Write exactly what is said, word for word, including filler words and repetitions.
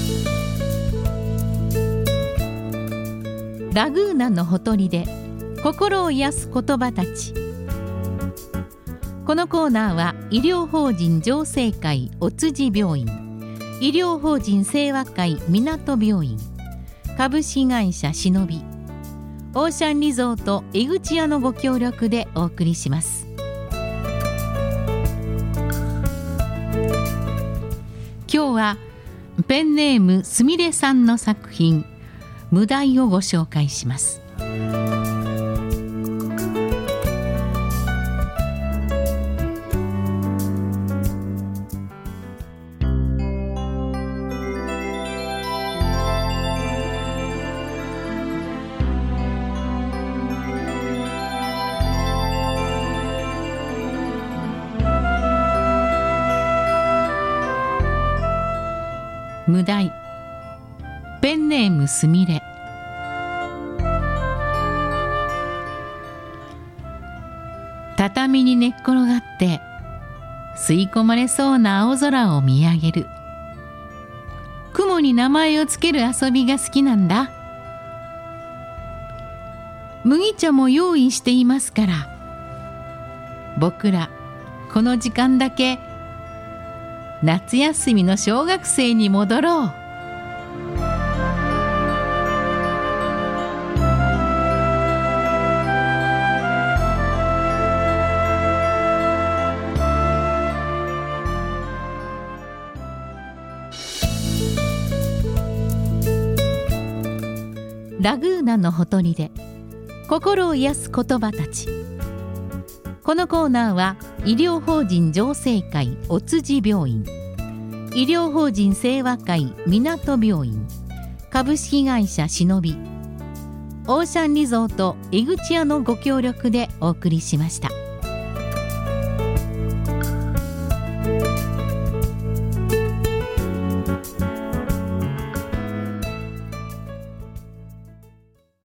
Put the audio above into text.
ラグーナのほとりで心を癒す言葉たち。このコーナーは医療法人常生会お辻病院、医療法人清和会港病院、株式会社しのび、オーシャンリゾート江口屋のご協力でお送りします。今日はペンネームすみれさんの作品無題をご紹介します。無題、ペンネームすみれ。畳に寝っ転がって吸い込まれそうな青空を見上げる。雲に名前をつける遊びが好きなんだ。麦茶も用意していますから、僕らこの時間だけ夏休みの小学生に戻ろう。ラグーナのほとりで心を癒す言葉たち。このコーナーは医療法人常生会お辻病院、医療法人清和会港病院、株式会社しのび、オーシャンリゾート江口屋のご協力でお送りしました。